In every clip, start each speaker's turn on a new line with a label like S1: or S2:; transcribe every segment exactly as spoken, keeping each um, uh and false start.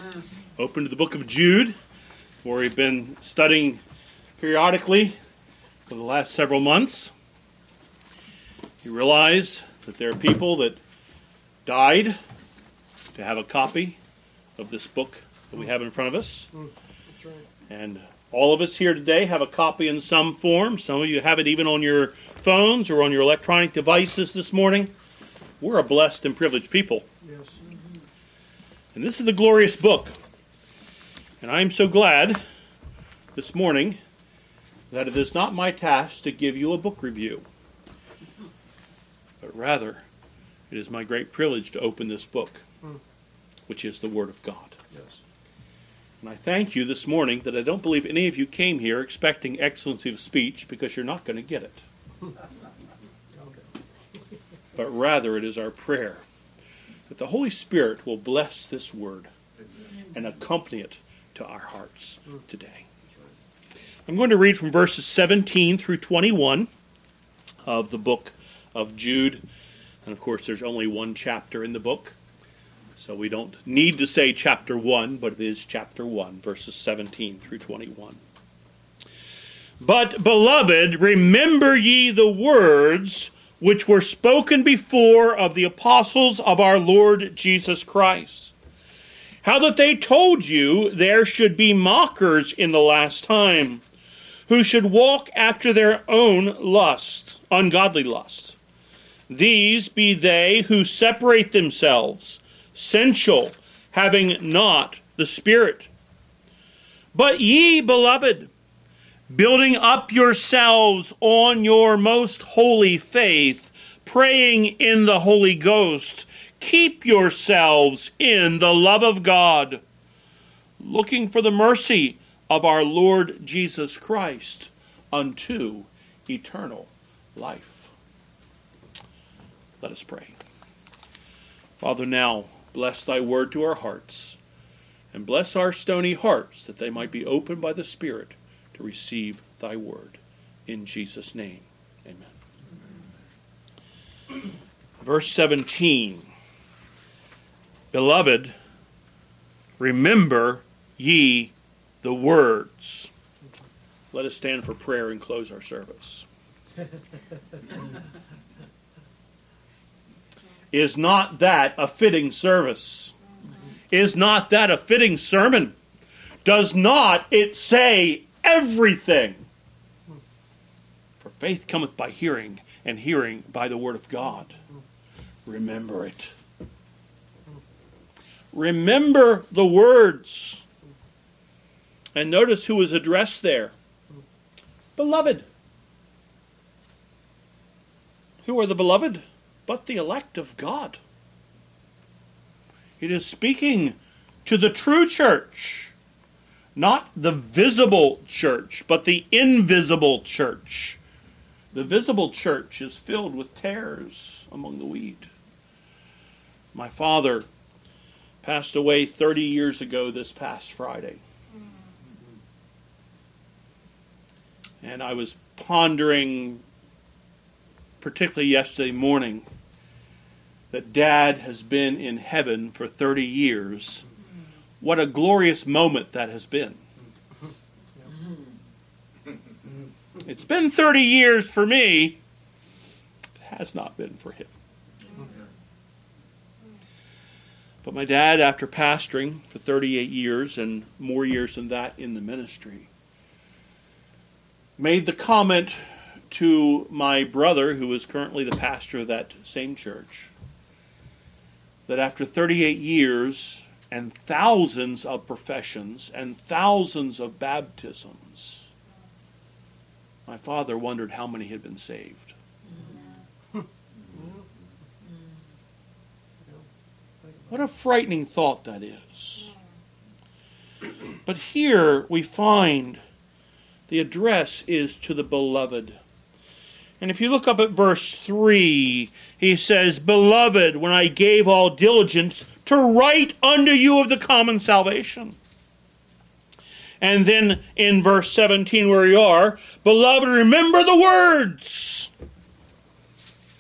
S1: Open to the book of Jude, where we've been studying periodically for the last several months. You realize that there are people that died to have a copy of this book that we have in front of us.
S2: Mm, that's right.
S1: And all of us here today have a copy in some form. Some of you have it even on your phones or on your electronic devices this morning. We're a blessed and privileged people.
S2: Yes.
S1: And this is the glorious book. And I am so glad this morning that it is not my task to give you a book review, but rather it is my great privilege to open this book,
S2: Mm.
S1: which is the Word of God.
S2: Yes.
S1: And I thank you this morning that I don't believe any of you came here expecting excellency of speech, because you're not going to get it.
S2: Okay.
S1: But rather it is our prayer that the Holy Spirit will bless this word and accompany it to our hearts today. I'm going to read from verses seventeen through twenty-one of the book of Jude. And of course there's only one chapter in the book, so we don't need to say chapter one, but it is chapter one, verses seventeen through twenty-one. But, beloved, remember ye the words which were spoken before of the apostles of our Lord Jesus Christ, how that they told you there should be mockers in the last time, who should walk after their own lust, ungodly lust. These be they who separate themselves, sensual, having not the Spirit. But ye, beloved, building up yourselves on your most holy faith, praying in the Holy Ghost, keep yourselves in the love of God, looking for the mercy of our Lord Jesus Christ unto eternal life. Let us pray. Father, now bless thy word to our hearts, and bless our stony hearts that they might be opened by the Spirit to receive thy word. In Jesus' name, amen. Verse seventeen. Beloved, remember ye the words. Let us stand for prayer and close our service. Is not that a fitting service? Is not that a fitting sermon? Does not it say everything? For faith cometh by hearing, and hearing by the word of God. Remember it. Remember the words. And notice who is addressed there. Beloved. Who are the beloved? But the elect of God. It is speaking to the true church. Not the visible church, but the invisible church. The visible church is filled with tares among the wheat. My father passed away thirty years ago this past Friday. And I was pondering, particularly yesterday morning, that Dad has been in heaven for thirty years. What a glorious moment that has been. It's been thirty years for me. It has not been for him. But my dad, after pastoring for thirty-eight years and more years than that in the ministry, made the comment to my brother, who is currently the pastor of that same church, that after thirty-eight years and thousands of professions and thousands of baptisms, my father wondered how many had been saved. What a frightening thought that is. But here we find the address is to the beloved. And if you look up at verse three, he says, Beloved, when I gave all diligence to write unto you of the common salvation. And then in verse seventeen where you are, Beloved, remember the words.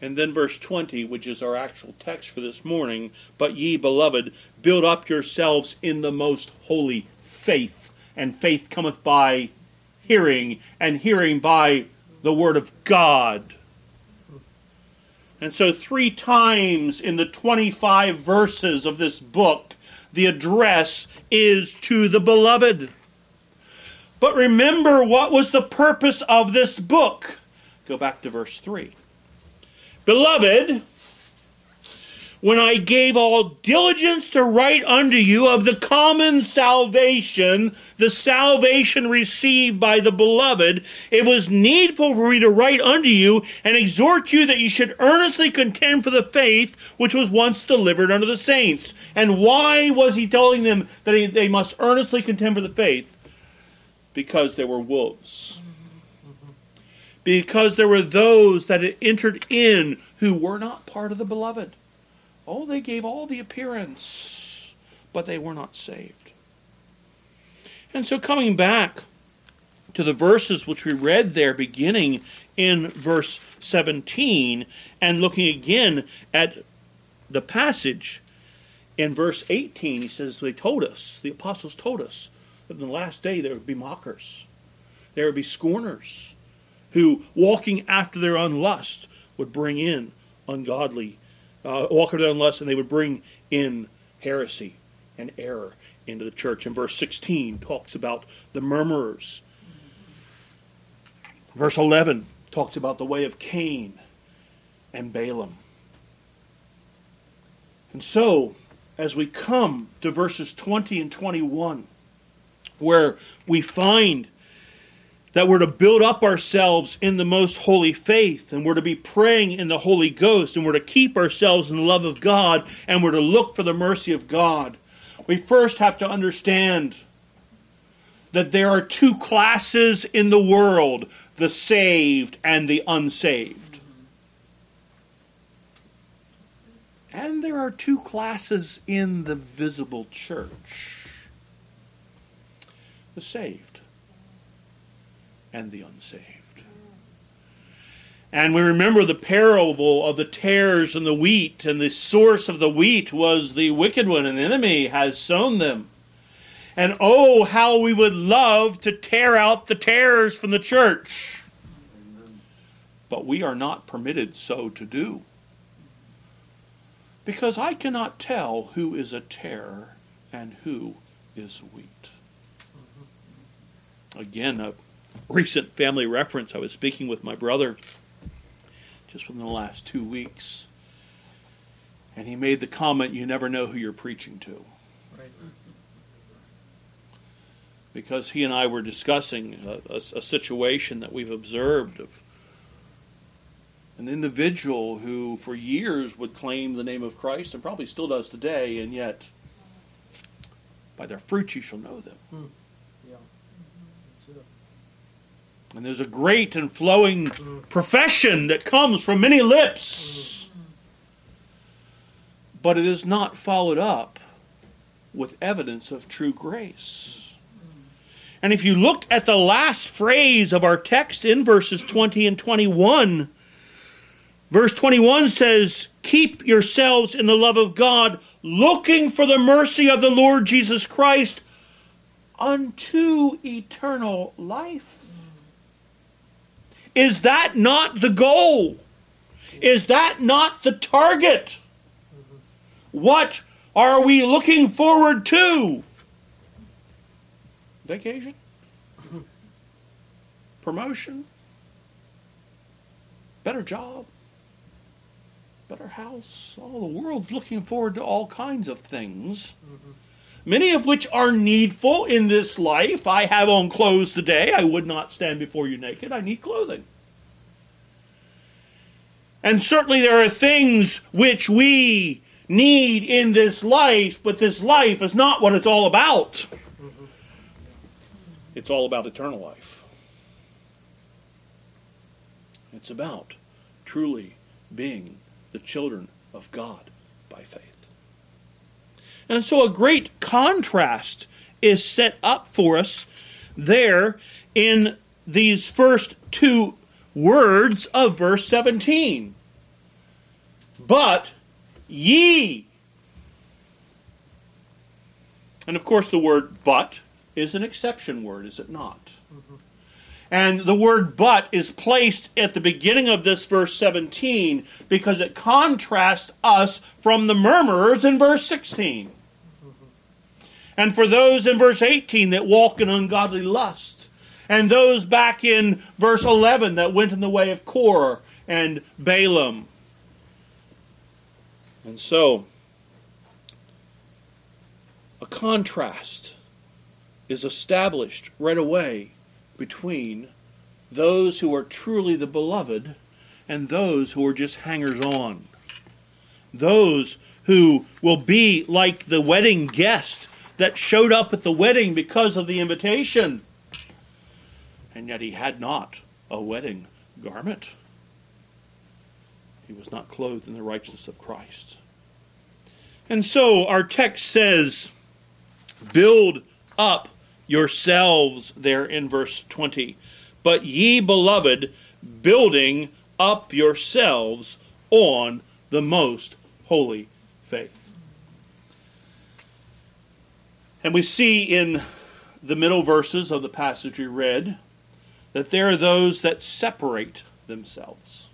S1: And then verse twenty, which is our actual text for this morning, but ye, beloved, build up yourselves in the most holy faith. And faith cometh by hearing, and hearing by the word of God. And so three times in the twenty-five verses of this book, the address is to the beloved. But remember, what was the purpose of this book? Go back to verse three. Beloved, when I gave all diligence to write unto you of the common salvation, the salvation received by the beloved, it was needful for me to write unto you and exhort you that you should earnestly contend for the faith which was once delivered unto the saints. And why was he telling them that they must earnestly contend for the faith? Because there were wolves. Because there were those that had entered in who were not part of the beloved. Oh, they gave all the appearance, but they were not saved. And so coming back to the verses which we read there, beginning in verse seventeen, and looking again at the passage in verse eighteen, he says, they told us, the apostles told us, that in the last day there would be mockers, there would be scorners, who, walking after their own lust, would bring in ungodly, uh, walk after their own lust, and they would bring in heresy and error into the church. And verse sixteen talks about the murmurers. Verse eleven talks about the way of Cain and Balaam. And so, as we come to verses twenty and twenty-one, where we find that we're to build up ourselves in the most holy faith, and we're to be praying in the Holy Ghost, and we're to keep ourselves in the love of God, and we're to look for the mercy of God. We first have to understand that there are two classes in the world, the saved and the unsaved. And there are two classes in the visible church, the saved and the unsaved. And we remember the parable of the tares and the wheat, and the source of the wheat was the wicked one, and the enemy has sown them. And oh, how we would love to tear out the tares from the church. Amen. But we are not permitted so to do. Because I cannot tell who is a tare and who is wheat. Again, a recent family reference. I was speaking with my brother just within the last two weeks. And he made the comment, you never know who you're preaching to. Right. Because he and I were discussing a, a, a situation that we've observed of an individual who for years would claim the name of Christ, and probably still does today, and yet by their fruits you shall know them. Hmm. Yeah. And there's a great and flowing mm. profession that comes from many lips. Mm. But it is not followed up with evidence of true grace. Mm. And if you look at the last phrase of our text in verses twenty and twenty-one, verse twenty-one says, keep yourselves in the love of God, looking for the mercy of the Lord Jesus Christ unto eternal life. Is that not the goal? Is that not the target? What are we looking forward to? Vacation? Promotion? Better job? Better house? Oh, the world's looking forward to all kinds of things. Mm-hmm. Many of which are needful in this life. I have on clothes today. I would not stand before you naked. I need clothing. And certainly there are things which we need in this life, but this life is not what it's all about. It's all about eternal life. It's about truly being the children of God by faith. And so a great contrast is set up for us there in these first two words of verse seventeen. But ye. And of course the word but is an exception word, is it not? Mm-hmm. And the word but is placed at the beginning of this verse seventeen because it contrasts us from the murmurers in verse sixteen. Mm-hmm. And for those in verse eighteen that walk in ungodly lust. And those back in verse eleven that went in the way of Korah and Balaam. And so, a contrast is established right away between those who are truly the beloved and those who are just hangers-on. Those who will be like the wedding guest that showed up at the wedding because of the invitation. And yet he had not a wedding garment. He was not clothed in the righteousness of Christ. And so our text says, build up yourselves, there in verse twenty. But ye, beloved, building up yourselves on the most holy faith. And we see in the middle verses of the passage we read that there are those that separate themselves.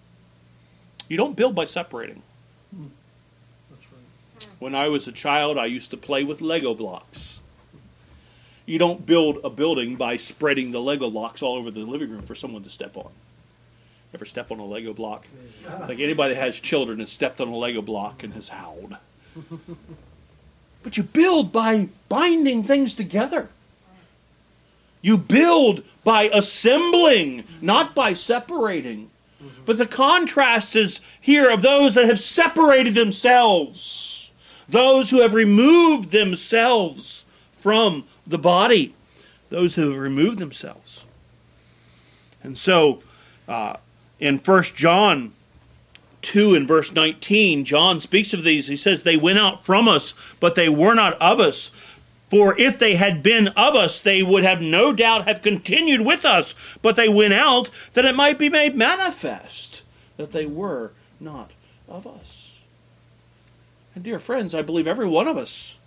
S1: You don't build by separating.
S2: That's right.
S1: When I was a child, I used to play with Lego blocks. You don't build a building by spreading the Lego blocks all over the living room for someone to step on. Ever step on a Lego block? Like anybody that has children has stepped on a Lego block and has howled. But you build by binding things together. You build by assembling, not by separating. Mm-hmm. But the contrast is here of those that have separated themselves. Those who have removed themselves from the body. Those who have removed themselves. And so, uh, in First John two and verse nineteen, John speaks of these. He says, they went out from us, but they were not of us. For if they had been of us, they would have no doubt have continued with us. But they went out that it might be made manifest that they were not of us. And dear friends, I believe every one of us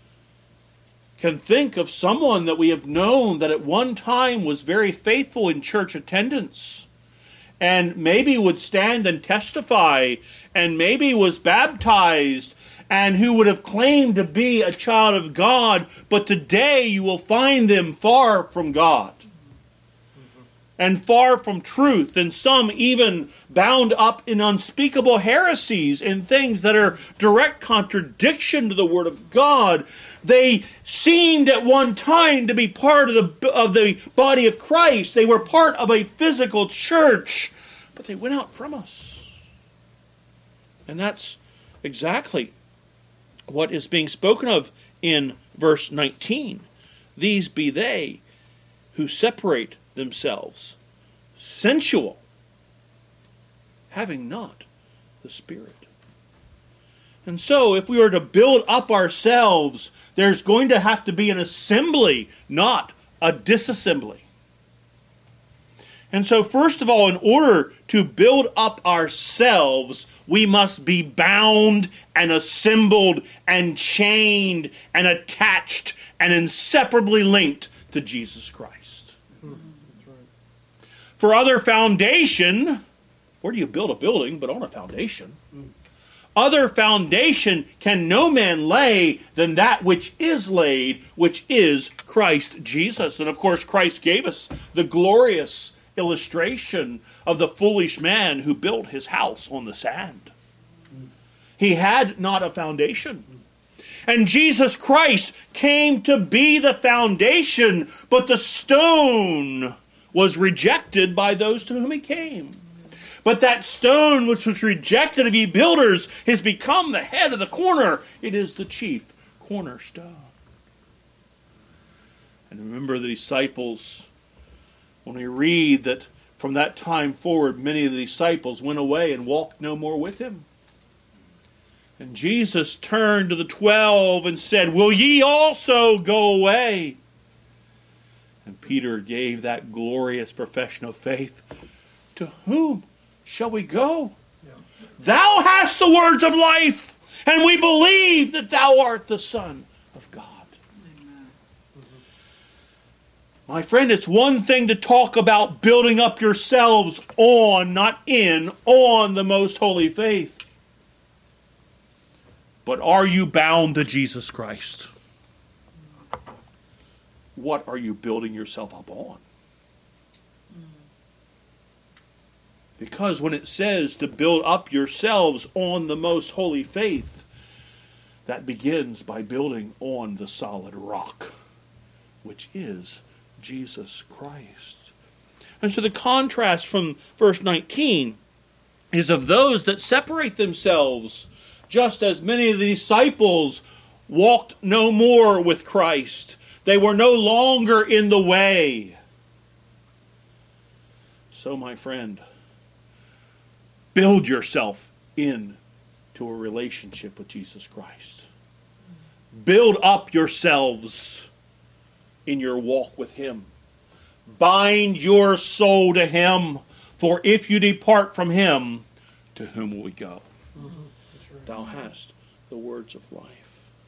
S1: can think of someone that we have known that at one time was very faithful in church attendance. And maybe would stand and testify. And maybe was baptized. And who would have claimed to be a child of God, but today you will find them far from God. Mm-hmm. And far from truth, and some even bound up in unspeakable heresies and things that are direct contradiction to the Word of God. They seemed at one time to be part of the, of the body of Christ. They were part of a physical church, but they went out from us. And that's exactly what is being spoken of in verse nineteen. These be they who separate themselves, sensual, having not the Spirit. And so, if we are to build up ourselves, there's going to have to be an assembly, not a disassembly. And so, first of all, in order to build up ourselves, we must be bound and assembled and chained and attached and inseparably linked to Jesus Christ.
S2: That's right.
S1: For other foundation, where do you build a building but on a foundation? Mm. Other foundation can no man lay than that which is laid, which is Christ Jesus. And of course, Christ gave us the glorious illustration of the foolish man who built his house on the sand. He had not a foundation. And Jesus Christ came to be the foundation, but the stone was rejected by those to whom he came. But that stone which was rejected of ye builders has become the head of the corner. It is the chief cornerstone. And remember the disciples. When we read that from that time forward, many of the disciples went away and walked no more with him. And Jesus turned to the twelve and said, will ye also go away? And Peter gave that glorious profession of faith. To whom shall we go?
S2: Yeah.
S1: Thou hast the words of life, and we believe that thou art the Son of God.
S3: Amen.
S1: My friend, it's one thing to talk about building up yourselves on, not in, on the most holy faith. But are you bound to Jesus Christ? What are you building yourself up on? Because when it says to build up yourselves on the most holy faith, that begins by building on the solid rock, which is Jesus Christ. And so the contrast from verse nineteen is of those that separate themselves, just as many of the disciples walked no more with Christ. They were no longer in the way. So, my friend, build yourself in to a relationship with Jesus Christ. Build up yourselves in your walk with Him. Bind your soul to Him, for if you depart from Him, to whom will we go?
S2: Mm-hmm. That's right.
S1: Thou hast the words of life.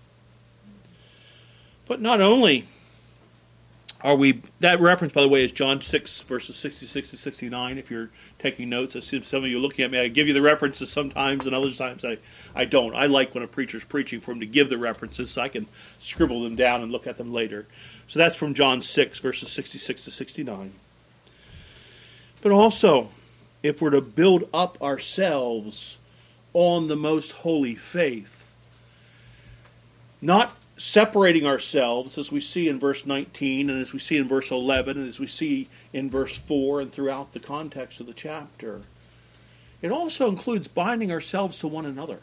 S1: But not only are we, that reference, by the way, is John six, verses sixty-six to sixty-nine. If you're taking notes, I see some of you looking at me. I give you the references sometimes, and other times I, I don't. I like when a preacher's preaching for him to give the references so I can scribble them down and look at them later. So that's from John six, verses sixty-six to sixty-nine. But also, if we're to build up ourselves on the most holy faith, not separating ourselves, as we see in verse nineteen, and as we see in verse eleven, and as we see in verse four, and throughout the context of the chapter, it also includes binding ourselves to one another.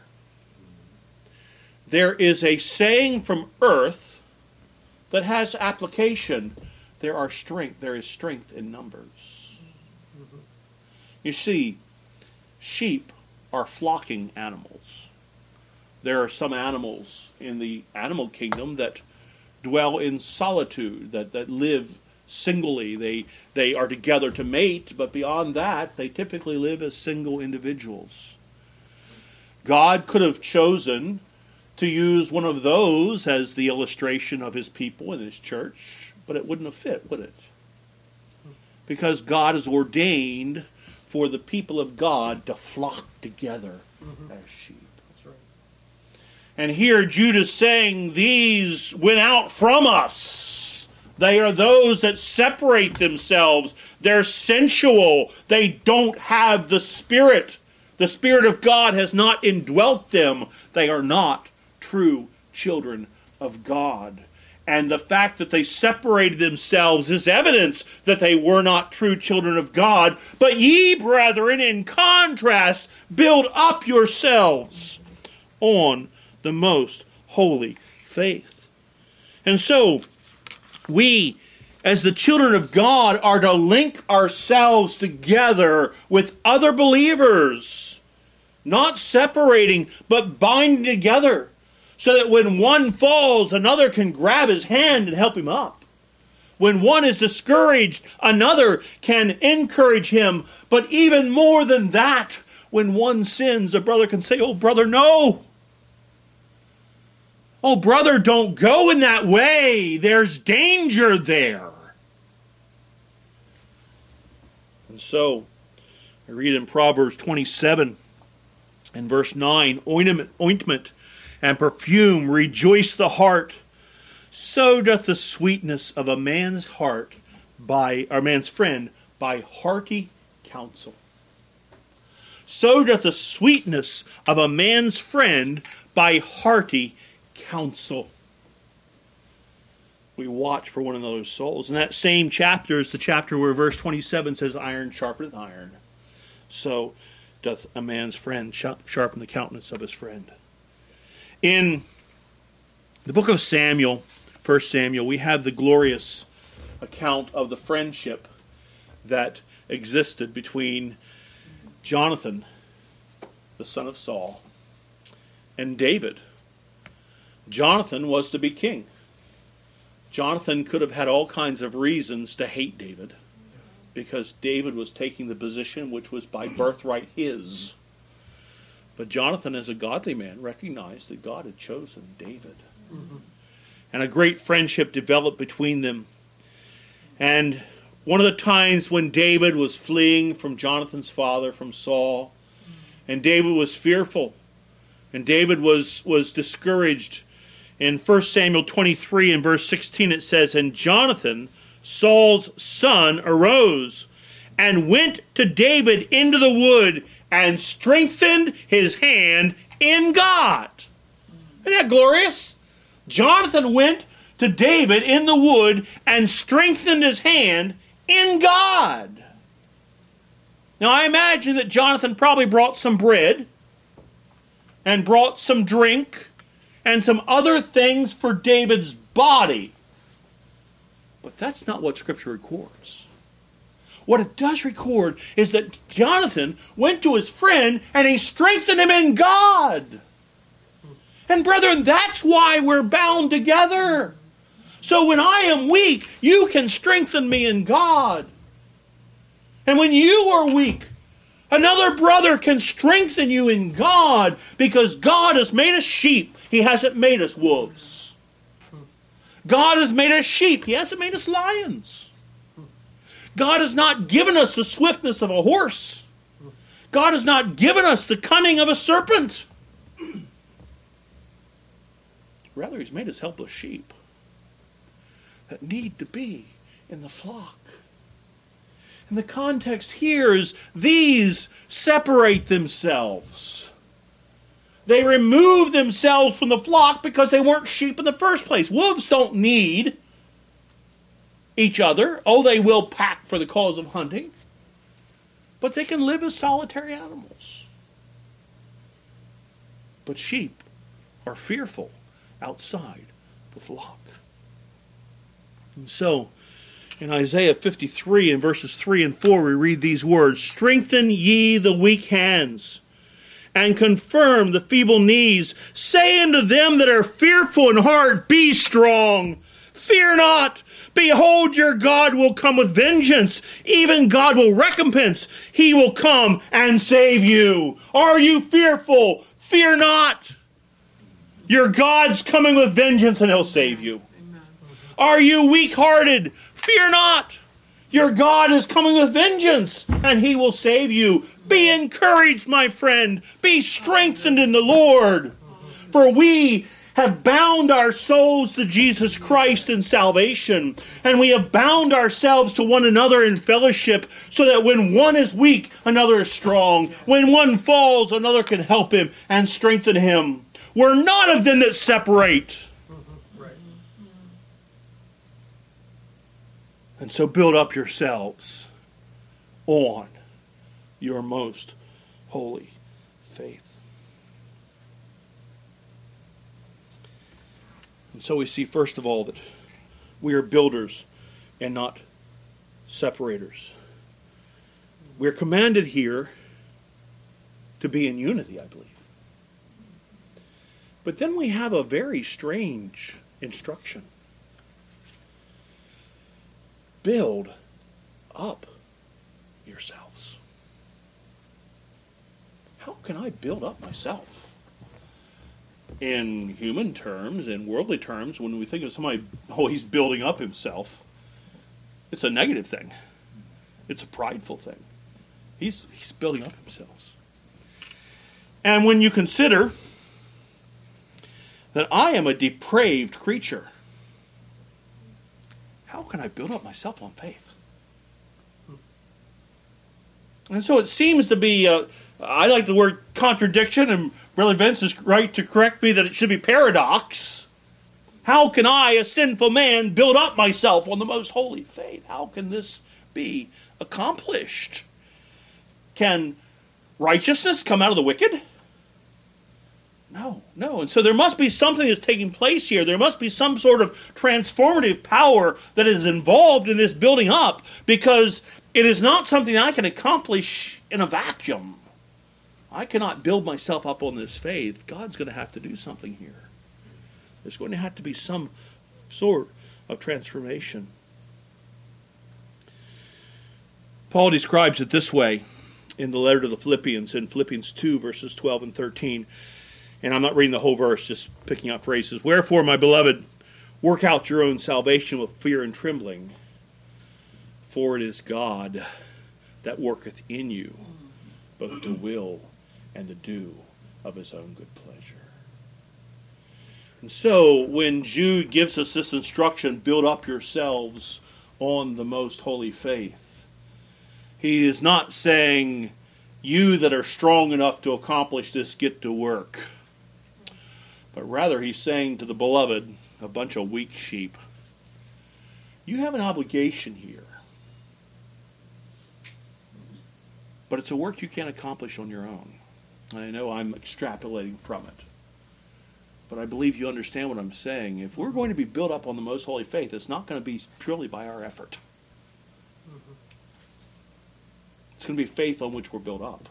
S1: There is a saying from earth that has application. There are strength. There is strength in numbers. You see, sheep are flocking animals. There are some animals in the animal kingdom that dwell in solitude, that, that live singly. They, they are together to mate, but beyond that, they typically live as single individuals. God could have chosen to use one of those as the illustration of His people in His church, but it wouldn't have fit, would it? Because God has ordained for the people of God to flock together mm-hmm. as sheep. And here Jude is saying, these went out from us. They are those that separate themselves. They're sensual. They don't have the Spirit. The Spirit of God has not indwelt them. They are not true children of God. And the fact that they separated themselves is evidence that they were not true children of God. But ye, brethren, in contrast, build up yourselves on the most holy faith. And so, we, as the children of God, are to link ourselves together with other believers, not separating, but binding together, so that when one falls, another can grab his hand and help him up. When one is discouraged, another can encourage him. But even more than that, when one sins, a brother can say, "Oh, brother, no. Oh, brother, don't go in that way. There's danger there." And so, I read in Proverbs twenty-seven and verse nine, ointment, ointment and perfume rejoice the heart. So doth the sweetness of a man's heart by, or man's friend, by hearty counsel. So doth the sweetness of a man's friend by hearty counsel. We watch for one another's souls. And that same chapter is the chapter where verse twenty-seven says, iron sharpeneth iron. So doth a man's friend sharpen the countenance of his friend. In the book of Samuel, First Samuel, we have the glorious account of the friendship that existed between Jonathan, the son of Saul, and David. Jonathan was to be king. Jonathan could have had all kinds of reasons to hate David, because David was taking the position which was by birthright his. But Jonathan, as a godly man, recognized that God had chosen David. Mm-hmm. And a great friendship developed between them. And one of the times when David was fleeing from Jonathan's father, from Saul, and David was fearful, and David was, was discouraged. In First Samuel twenty-three and verse sixteen it says, "And Jonathan, Saul's son, arose and went to David into the wood and strengthened his hand in God." Isn't that glorious? Jonathan went to David in the wood and strengthened his hand in God. Now I imagine that Jonathan probably brought some bread and brought some drink and some other things for David's body. But that's not what Scripture records. What it does record is that Jonathan went to his friend and he strengthened him in God. And brethren, that's why we're bound together. So when I am weak, you can strengthen me in God. And when you are weak, another brother can strengthen you in God, because God has made us sheep. He hasn't made us wolves. God has made us sheep. He hasn't made us lions. God has not given us the swiftness of a horse. God has not given us the cunning of a serpent. Rather, He's made us helpless sheep that need to be in the flock. And the context here is these separate themselves. They remove themselves from the flock because they weren't sheep in the first place. Wolves don't need each other. Oh, they will pack for the cause of hunting. But they can live as solitary animals. But sheep are fearful outside the flock. And so, in Isaiah fifty-three, in verses three and four, we read these words, "Strengthen ye the weak hands, and confirm the feeble knees. Say unto them that are fearful in heart, Be strong. Fear not. Behold, your God will come with vengeance. Even God will recompense. He will come and save you." Are you fearful? Fear not. Your God's coming with vengeance and He'll save you. Amen. Are you weak-hearted? Fear not. Your God is coming with vengeance and He will save you. Be encouraged, my friend. Be strengthened in the Lord. For we have bound our souls to Jesus Christ in salvation, and we have bound ourselves to one another in fellowship, so that when one is weak, another is strong. When one falls, another can help him and strengthen him. We're not of them that separate. Right. And so build up yourselves on your most holy faith. And so we see, first of all, that we are builders and not separators. We're commanded here to be in unity, I believe. But then we have a very strange instruction. Build up yourselves. How can I build up myself? In human terms, in worldly terms, when we think of somebody, oh, he's building up himself, it's a negative thing. It's a prideful thing. He's, he's building up himself. And when you consider that I am a depraved creature, how can I build up myself on faith? And so it seems to be, uh, I like the word contradiction, and Brother Vince is right to correct me that it should be paradox. How can I, a sinful man, build up myself on the most holy faith? How can this be accomplished? Can righteousness come out of the wicked? No, no. And so there must be something that's taking place here. There must be some sort of transformative power that is involved in this building up, because it is not something I can accomplish in a vacuum. I cannot build myself up on this faith. God's going to have to do something here. There's going to have to be some sort of transformation. Paul describes it this way in the letter to the Philippians, in Philippians two, verses twelve and thirteen. And I'm not reading the whole verse, just picking out phrases. Wherefore, my beloved, work out your own salvation with fear and trembling, for it is God that worketh in you, both to will and to do of his own good pleasure. And so, when Jude gives us this instruction, build up yourselves on the most holy faith, he is not saying, you that are strong enough to accomplish this, get to work. But rather, he's saying to the beloved, a bunch of weak sheep, you have an obligation here. But it's a work you can't accomplish on your own. I know I'm extrapolating from it. But I believe you understand what I'm saying. If we're going to be built up on the most holy faith, it's not going to be purely by our effort. Mm-hmm. It's going to be faith on which we're built up.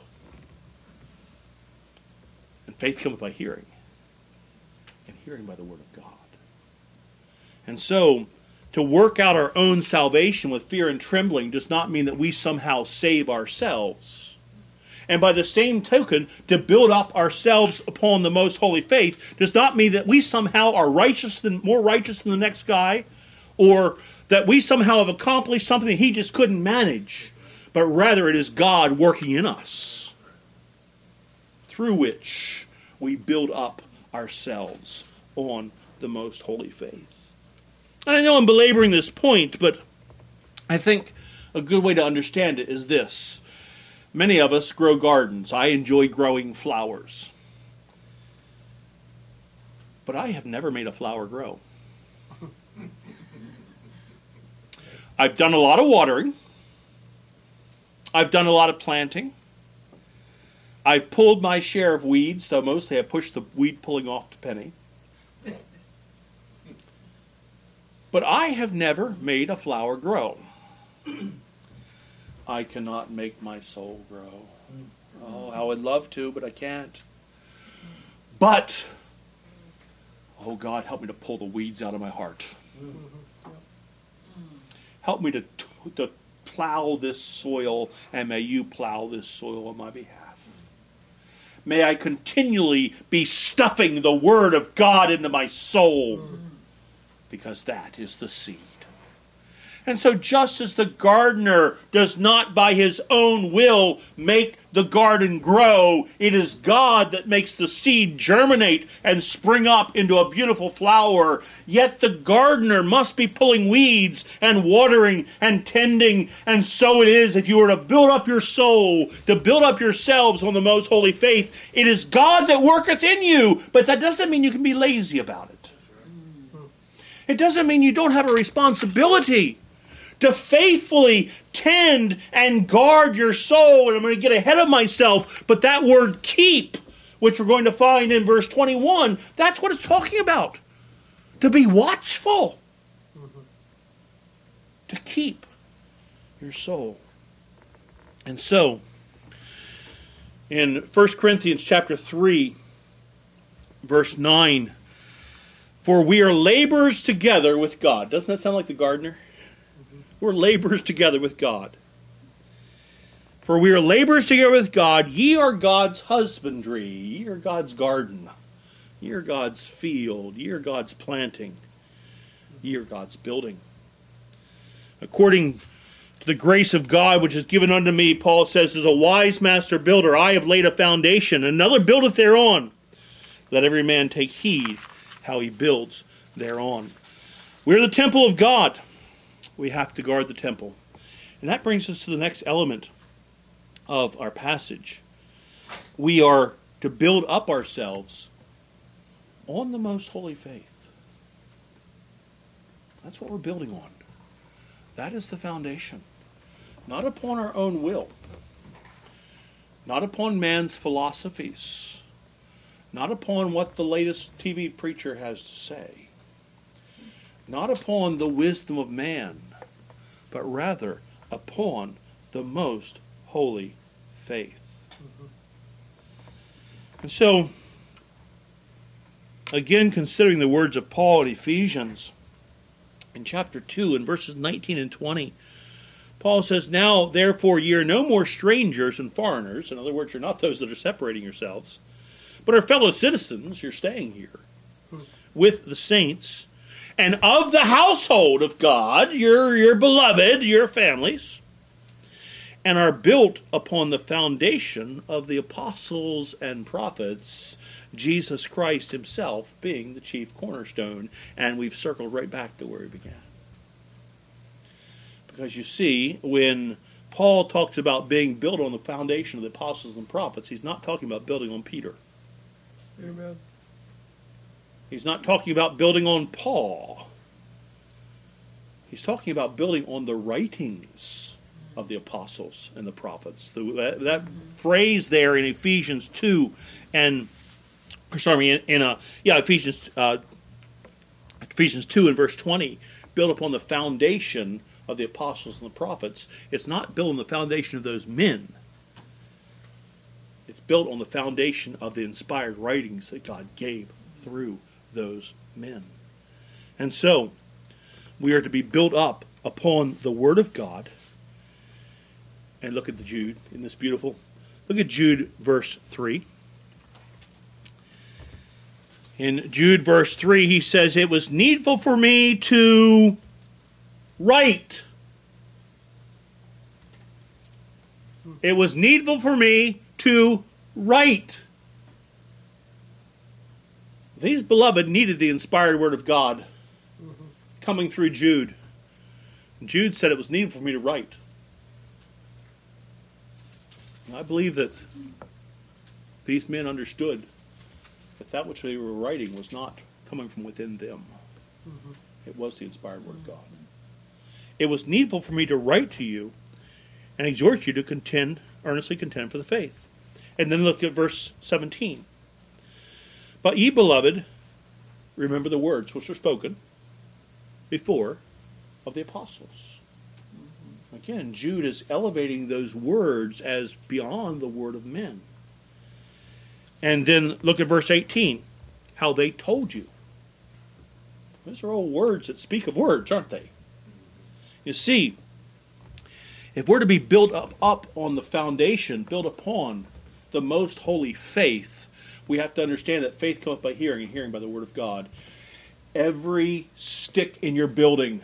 S1: And faith comes by hearing. And hearing by the word of God. And so, to work out our own salvation with fear and trembling does not mean that we somehow save ourselves. And by the same token, to build up ourselves upon the most holy faith does not mean that we somehow are righteous than, more righteous than the next guy, or that we somehow have accomplished something that he just couldn't manage. But rather it is God working in us, through which we build up ourselves on the most holy faith. And I know I'm belaboring this point, but I think a good way to understand it is this. Many of us grow gardens. I enjoy growing flowers. But I have never made a flower grow. I've done a lot of watering. I've done a lot of planting. I've pulled my share of weeds, though mostly I pushed the weed pulling off to Penny. But I have never made a flower grow. I cannot make my soul grow. Oh, I would love to, but I can't. But, oh God, help me to pull the weeds out of my heart. Help me to, to plow this soil, and may you plow this soil on my behalf. May I continually be stuffing the Word of God into my soul, because that is the seed. And so just as the gardener does not by his own will make the garden grow, it is God that makes the seed germinate and spring up into a beautiful flower. Yet the gardener must be pulling weeds and watering and tending. And so it is if you were to build up your soul, to build up yourselves on the most holy faith. It is God that worketh in you, but that doesn't mean you can be lazy about it. It doesn't mean you don't have a responsibility to faithfully tend and guard your soul. And I'm going to get ahead of myself, but that word keep, which we're going to find in verse twenty-one, that's what it's talking about. To be watchful. Mm-hmm. To keep your soul. And so, in First Corinthians chapter three, verse nine, for we are laborers together with God. Doesn't that sound like the gardener? We're laborers together with God. For we are laborers together with God. Ye are God's husbandry. Ye are God's garden. Ye are God's field. Ye are God's planting. Ye are God's building. According to the grace of God which is given unto me, Paul says, as a wise master builder, I have laid a foundation, another buildeth thereon. Let every man take heed how he builds thereon. We are the temple of God. We have to guard the temple. And that brings us to the next element of our passage. We are to build up ourselves on the most holy faith. That's what we're building on. That is the foundation. Not upon our own will. Not upon man's philosophies. Not upon what the latest T V preacher has to say. Not upon the wisdom of man, but rather upon the most holy faith. Mm-hmm. And so, again, considering the words of Paul in Ephesians, in chapter two, in verses nineteen and twenty, Paul says, now, therefore, ye are no more strangers and foreigners. In other words, you're not those that are separating yourselves, but are fellow citizens. You're staying here with the saints, and of the household of God, your, your beloved, your families, and are built upon the foundation of the apostles and prophets, Jesus Christ himself being the chief cornerstone. And we've circled right back to where we began. Because you see, when Paul talks about being built on the foundation of the apostles and prophets, he's not talking about building on Peter.
S2: Amen.
S1: He's not talking about building on Paul. He's talking about building on the writings of the apostles and the prophets. The, that that phrase there in Ephesians two and or sorry in, in a yeah Ephesians uh, Ephesians two and verse twenty, built upon the foundation of the apostles and the prophets. It's not built on the foundation of those men. It's built on the foundation of the inspired writings that God gave through those men. And so, we are to be built up upon the Word of God. And look at the Jude, isn't this beautiful? Look at Jude verse three. In Jude verse three, he says, it was needful for me to write. It was needful for me to write. These beloved needed the inspired word of God mm-hmm. coming through Jude. Jude said it was needful for me to write. And I believe that these men understood that that which they were writing was not coming from within them. Mm-hmm. It was the inspired word of God. It was needful for me to write to you and exhort you to contend, earnestly contend for the faith. And then look at verse seventeen. But ye, beloved, remember the words which were spoken before of the apostles. Again, Jude is elevating those words as beyond the word of men. And then look at verse eighteen. How they told you. Those are all words that speak of words, aren't they? You see, if we're to be built up, up on the foundation, built upon the most holy faith, we have to understand that faith cometh by hearing, and hearing by the word of God. Every stick in your building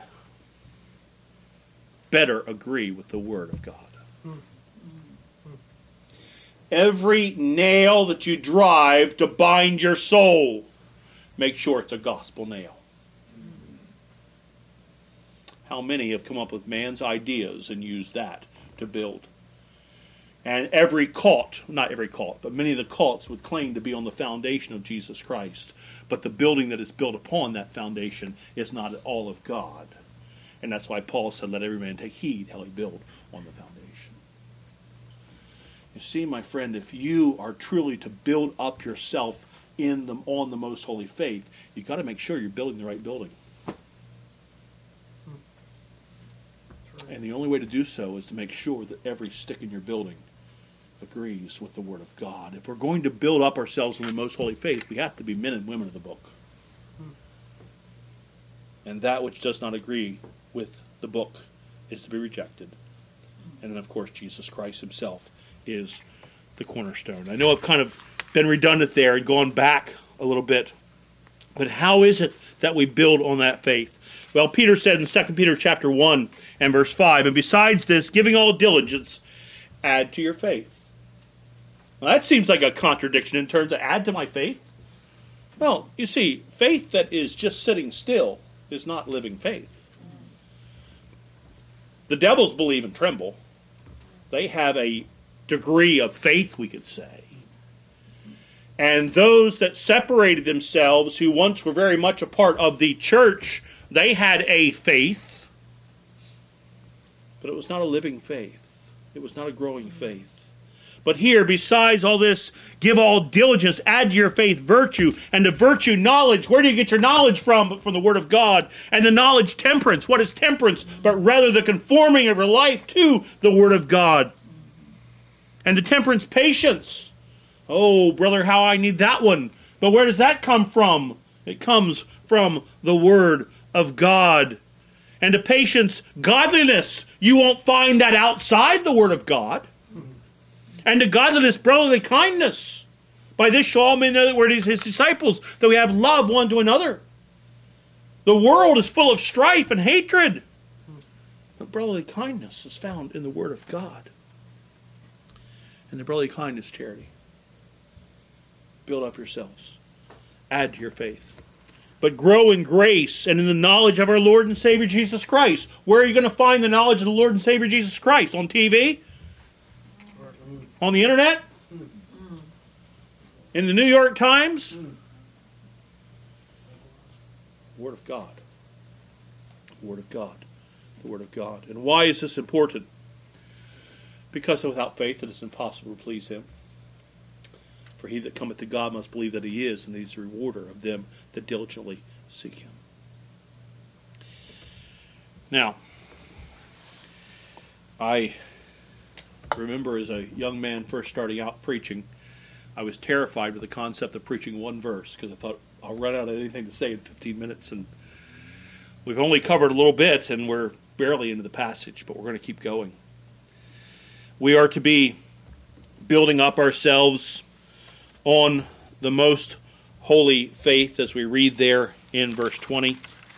S1: better agree with the word of God. Every nail that you drive to bind your soul, make sure it's a gospel nail. How many have come up with man's ideas and used that to build? And every cult, not every cult, but many of the cults would claim to be on the foundation of Jesus Christ. But the building that is built upon that foundation is not all of God. And that's why Paul said, let every man take heed how he build on the foundation. You see, my friend, if you are truly to build up yourself in the, on the most holy faith, you've got to make sure you're building the right building. And the only way to do so is to make sure that every stick in your building agrees with the Word of God. If we're going to build up ourselves in the most holy faith, we have to be men and women of the book. And that which does not agree with the book is to be rejected. And then, of course, Jesus Christ himself is the cornerstone. I know I've kind of been redundant there and gone back a little bit. But how is it that we build on that faith? Well, Peter said in Second Peter chapter one and verse five, and besides this, giving all diligence, add to your faith. Well, that seems like a contradiction in terms of add to my faith. Well, you see, faith that is just sitting still is not living faith. The devils believe and tremble. They have a degree of faith, we could say. And those that separated themselves, who once were very much a part of the church, they had a faith, but it was not a living faith. It was not a growing faith. But here, besides all this, give all diligence, add to your faith virtue, and to virtue knowledge. Where do you get your knowledge from? But from the Word of God. And the knowledge temperance. What is temperance? But rather the conforming of your life to the Word of God. And the temperance patience. Oh, brother, how I need that one. But where does that come from? It comes from the Word of God. And to patience, godliness. You won't find that outside the Word of God. And to godliness, brotherly kindness. By this shall all men know that we're his disciples, that we have love one to another. The world is full of strife and hatred. But brotherly kindness is found in the Word of God. And the brotherly kindness, charity. Build up yourselves. Add to your faith. But grow in grace and in the knowledge of our Lord and Savior Jesus Christ. Where are you going to find the knowledge of the Lord and Savior Jesus Christ? On T V? On the internet? In the New York Times? The Word of God. The Word of God. The Word of God. And why is this important? Because without faith it is impossible to please Him. For he that cometh to God must believe that He is, and He is the rewarder of them that diligently seek Him. Now, I remember as a young man first starting out preaching, I was terrified with the concept of preaching one verse, because I thought, I'll run out of anything to say in fifteen minutes, and we've only covered a little bit, and we're barely into the passage, but we're going to keep going. We are to be building up ourselves on the most holy faith, as we read there in verse twenty.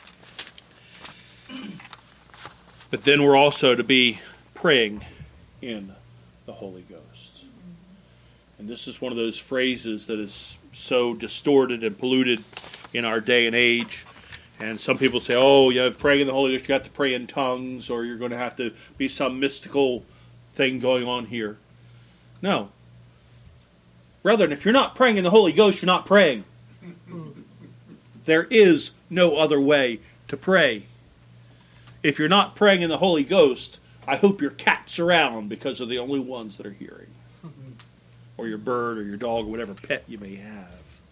S1: But then we're also to be praying in the Holy Ghost. And this is one of those phrases that is so distorted and polluted in our day and age. And some people say, oh, yeah, praying in the Holy Ghost, you have to pray in tongues, or you're going to have to be some mystical thing going on here. No. Brethren, if you're not praying in the Holy Ghost, you're not praying. There is no other way to pray. If you're not praying in the Holy Ghost, I hope your cat's around, because they're the only ones that are hearing. Or your bird or your dog or whatever pet you may have.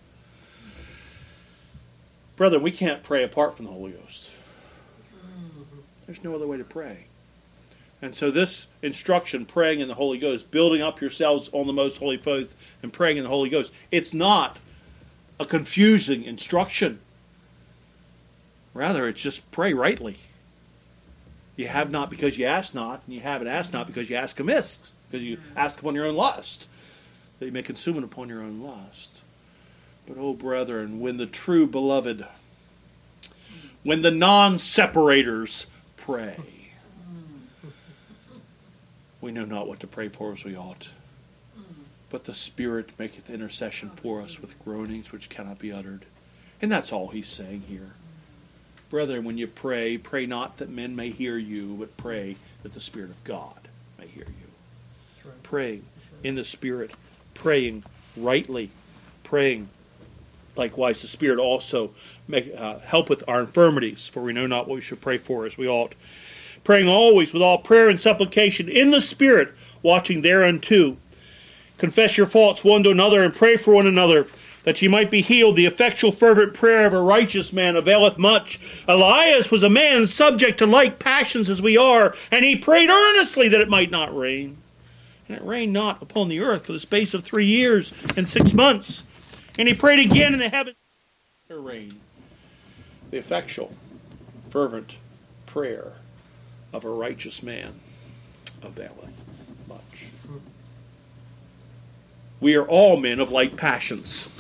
S1: Brethren, we can't pray apart from the Holy Ghost. There's no other way to pray. And so this instruction, praying in the Holy Ghost, building up yourselves on the most holy faith and praying in the Holy Ghost, it's not a confusing instruction. Rather, it's just pray rightly. You have not because you ask not, and you haven't asked not because you ask amiss, because you ask upon your own lust, that you may consume it upon your own lust. But, oh, brethren, when the true beloved, when the non-separators pray, we know not what to pray for as we ought. But the Spirit maketh intercession for us with groanings which cannot be uttered. And that's all he's saying here. Brethren, when you pray, pray not that men may hear you, but pray that the Spirit of God may hear you. Right. Praying in the Spirit, praying rightly, praying. Likewise, the Spirit also make, uh, help with our infirmities, for we know not what we should pray for as we ought. Praying always with all prayer and supplication in the Spirit, watching thereunto. Confess your faults one to another, and pray for one another, that ye might be healed. The effectual fervent prayer of a righteous man availeth much. Elias was a man subject to like passions as we are, and he prayed earnestly that it might not rain. And it rained not upon the earth for the space of three years and six months. And he prayed again in the heavens to rain. The effectual, fervent prayer of a righteous man availeth much. We are all men of like passions.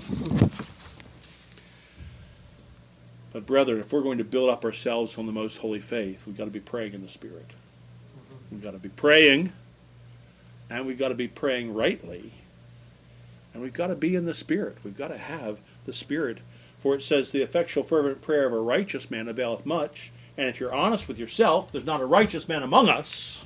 S1: But brethren, if we're going to build up ourselves on the most holy faith, we've got to be praying in the Spirit. We've got to be praying, and we've got to be praying rightly, and we've got to be in the Spirit. We've got to have the Spirit. For it says, the effectual fervent prayer of a righteous man availeth much. And if you're honest with yourself, there's not a righteous man among us.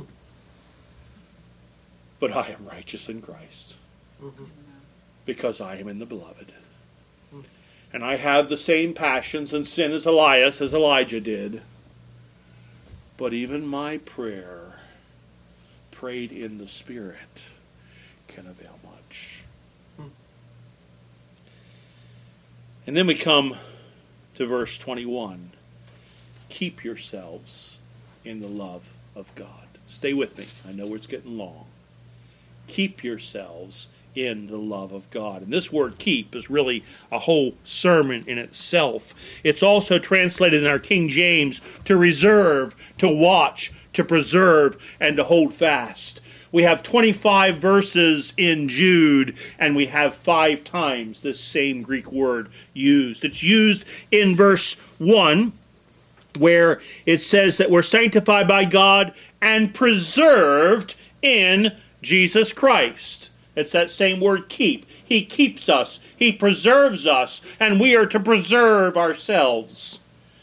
S1: But I am righteous in Christ. Mm-hmm. Because I am in the Beloved. Mm-hmm. And I have the same passions and sin as Elias, as Elijah did. But even my prayer, prayed in the Spirit, can avail much. Mm-hmm. And then we come to verse twenty-one. Keep yourselves in the love of God. Stay with me. I know it's getting long. Keep yourselves in the love of God. And this word keep is really a whole sermon in itself. It's also translated in our King James to reserve, to watch, to preserve, and to hold fast. We have twenty-five verses in Jude, and we have five times this same Greek word used. It's used in verse one, where it says that we're sanctified by God and preserved in Jesus Christ. It's that same word keep. He keeps us. He preserves us. And we are to preserve ourselves.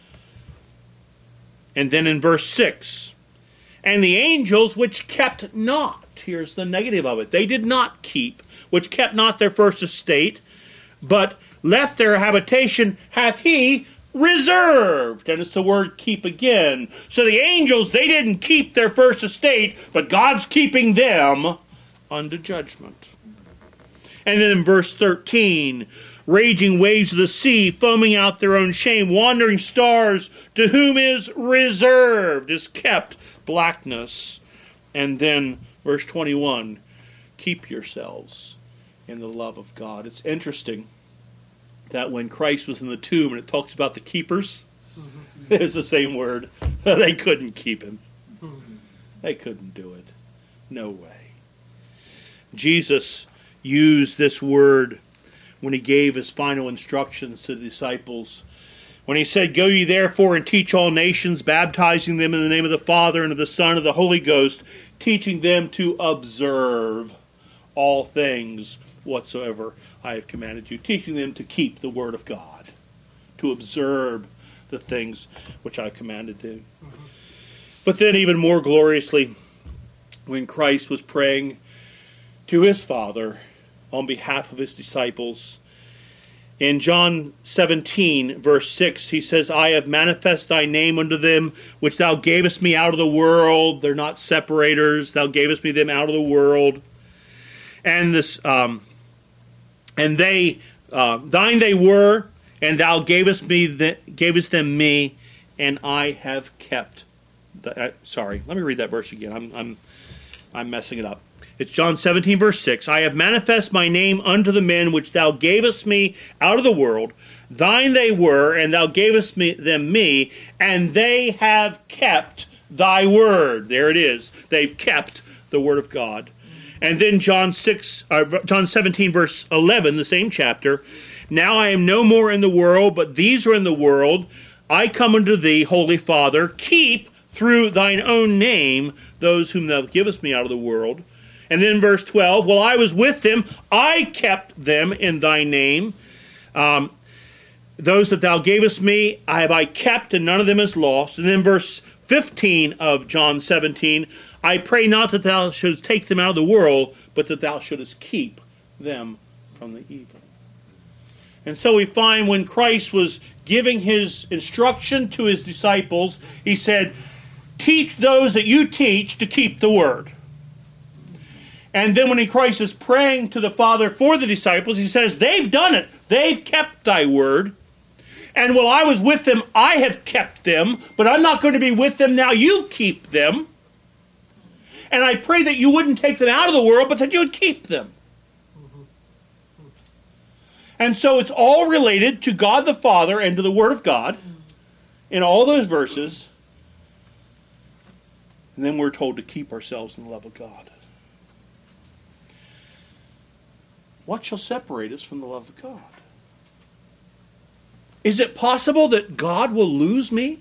S1: And then in verse six, and the angels which kept not. Here's the negative of it. They did not keep, which kept not their first estate, but left their habitation, hath he reserved. And it's the word keep again. So the angels, they didn't keep their first estate, but God's keeping them unto judgment. And then in verse thirteen, raging waves of the sea, foaming out their own shame, wandering stars, to whom is reserved, is kept blackness. And then verse twenty-one, keep yourselves in the love of God. It's interesting that when Christ was in the tomb and it talks about the keepers, mm-hmm. it's the same word. They couldn't keep him. Mm-hmm. They couldn't do it. No way. Jesus used this word when he gave his final instructions to the disciples. When he said, go ye therefore and teach all nations, baptizing them in the name of the Father and of the Son and of the Holy Ghost, teaching them to observe all things whatsoever I have commanded you, teaching them to keep the word of God, to observe the things which I commanded them. Mm-hmm. But then even more gloriously, when Christ was praying to his Father on behalf of his disciples, in John seventeen, verse six, he says, I have manifest thy name unto them, which thou gavest me out of the world. They're not separators. Thou gavest me them out of the world. And this, um, and they, uh, thine they were, and thou gavest me, the, gavest them me, and I have kept. The, uh, sorry, let me read that verse again. I'm, I'm, I'm messing it up. It's John seventeen, verse six. I have manifest my name unto the men which thou gavest me out of the world. Thine they were, and thou gavest me, them me, and they have kept thy word. There it is. They've kept the word of God. And then John six, uh, John seventeen, verse eleven, the same chapter. Now I am no more in the world, but these are in the world. I come unto thee, Holy Father. Keep through thine own name those whom thou givest me out of the world. And then verse twelve, while I was with them, I kept them in thy name. Um, those that thou gavest me, I have I kept, and none of them is lost. And then verse fifteen of John seventeen, I pray not that thou shouldest take them out of the world, but that thou shouldest keep them from the evil. And so we find when Christ was giving his instruction to his disciples, he said, teach those that you teach to keep the word. And then when he, Christ is praying to the Father for the disciples, he says, they've done it. They've kept thy word. And while I was with them, I have kept them. But I'm not going to be with them now. You keep them. And I pray that you wouldn't take them out of the world, but that you would keep them. And so it's all related to God the Father and to the Word of God in all those verses. And then we're told to keep ourselves in the love of God. What shall separate us from the love of God? Is it possible that God will lose me?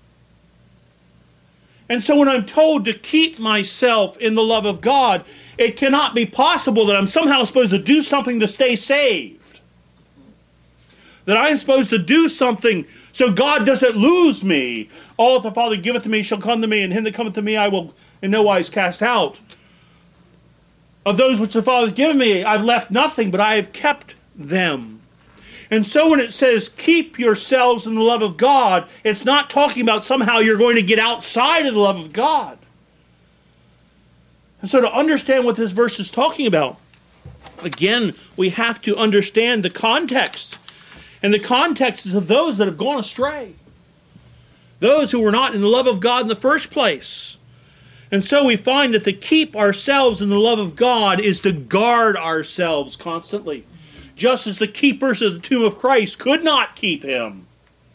S1: And so when I'm told to keep myself in the love of God, it cannot be possible that I'm somehow supposed to do something to stay saved. That I'm supposed to do something so God doesn't lose me. All that the Father giveth to me shall come to me, and him that cometh to me I will in no wise cast out. Of those which the Father has given me, I've left nothing, but I have kept them. And so when it says, keep yourselves in the love of God, it's not talking about somehow you're going to get outside of the love of God. And so to understand what this verse is talking about, again, we have to understand the context. And the context is of those that have gone astray. Those who were not in the love of God in the first place. And so we find that to keep ourselves in the love of God is to guard ourselves constantly, just as the keepers of the tomb of Christ could not keep him.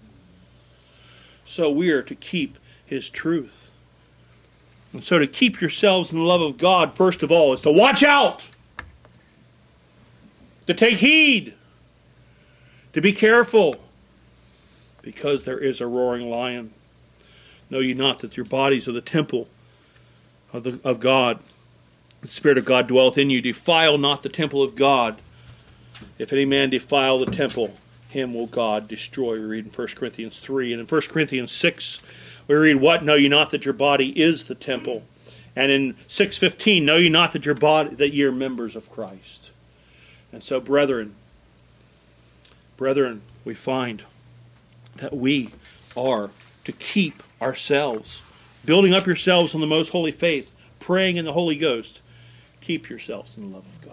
S1: So we are to keep his truth. And so to keep yourselves in the love of God, first of all, is to watch out, to take heed, to be careful, because there is a roaring lion. Know ye not that your bodies are the temple of, the, of God? The Spirit of God dwelleth in you. Defile not the temple of God. If any man defile the temple, him will God destroy. We read in First Corinthians three. And in First Corinthians six, we read, what? Know ye not that your body is the temple? And in six fifteen, know ye not that your body, that ye are members of Christ? And so, brethren, brethren, we find that we are to keep ourselves, building up yourselves on the most holy faith, praying in the Holy Ghost. Keep yourselves in the love of God.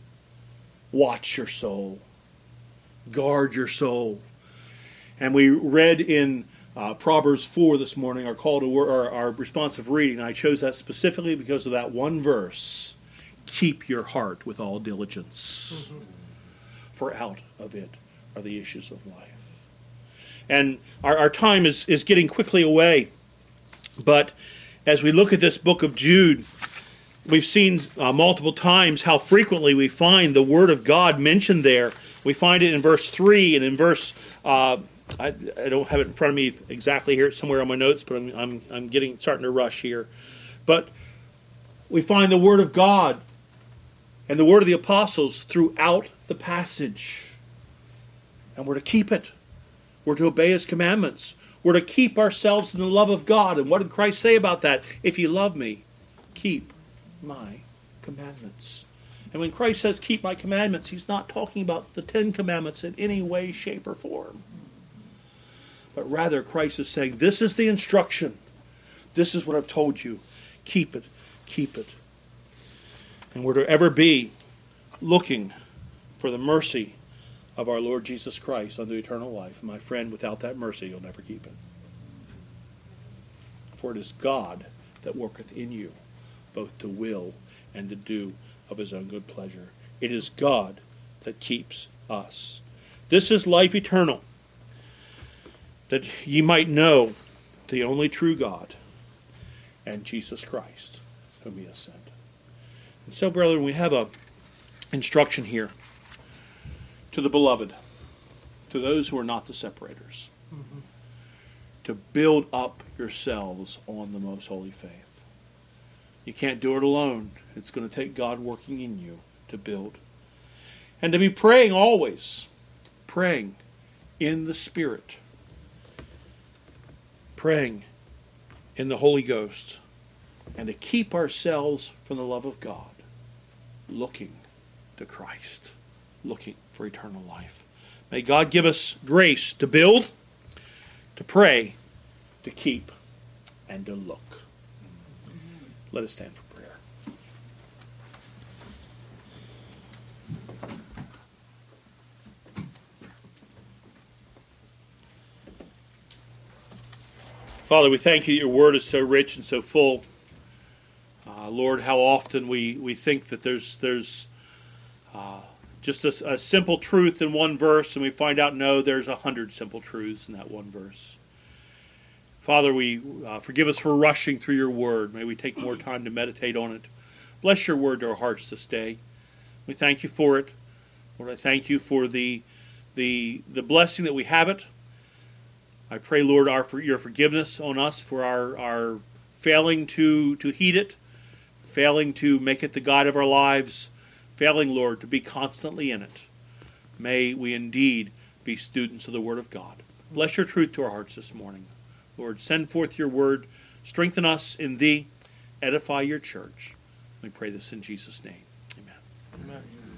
S1: Watch your soul. Guard your soul. And we read in uh, Proverbs four this morning, our call to wor- our, our responsive reading. I chose that specifically because of that one verse. Keep your heart with all diligence, mm-hmm. for out of it are the issues of life. And our, our time is, is getting quickly away. But as we look at this book of Jude, we've seen uh, multiple times how frequently we find the Word of God mentioned there. We find it in verse three and in verse, uh, I, I don't have it in front of me exactly here, it's somewhere on my notes, but I'm, I'm, I'm getting starting to rush here. But we find the Word of God and the Word of the apostles throughout the passage. And we're to keep it. We're to obey his commandments. We're to keep ourselves in the love of God. And what did Christ say about that? If you love me, keep my commandments. And when Christ says keep my commandments, he's not talking about the Ten Commandments in any way, shape, or form. But rather, Christ is saying, this is the instruction. This is what I've told you. Keep it. Keep it. And we're to ever be looking for the mercy of our Lord Jesus Christ unto eternal life. My friend, without that mercy, you'll never keep it. For it is God that worketh in you, both to will and to do of his own good pleasure. It is God that keeps us. This is life eternal, that ye might know the only true God and Jesus Christ, whom he has sent. And so, brethren, we have a instruction here to the beloved, to those who are not the separators, mm-hmm. to build up yourselves on the most holy faith. You can't do it alone. It's going to take God working in you to build. And to be praying always, praying in the Spirit, praying in the Holy Ghost, and to keep ourselves from the love of God, looking to Christ, looking for eternal life. May God give us grace to build, to pray, to keep, and to look. Let us stand for prayer. Father, we thank you that your word is so rich and so full. Uh, Lord, how often we, we think that there's there's uh, just a, a simple truth in one verse, and we find out, no, there's a hundred simple truths in that one verse. Father, we uh, forgive us for rushing through your word. May we take more time to meditate on it. Bless your word to our hearts this day. We thank you for it. Lord, I thank you for the the the blessing that we have it. I pray, Lord, our for your forgiveness on us for our, our failing to, to heed it, failing to make it the guide of our lives, failing, Lord, to be constantly in it. May we indeed be students of the Word of God. Bless your truth to our hearts this morning. Lord, send forth your word. Strengthen us in thee. Edify your church. We pray this in Jesus' name. Amen.
S2: Amen.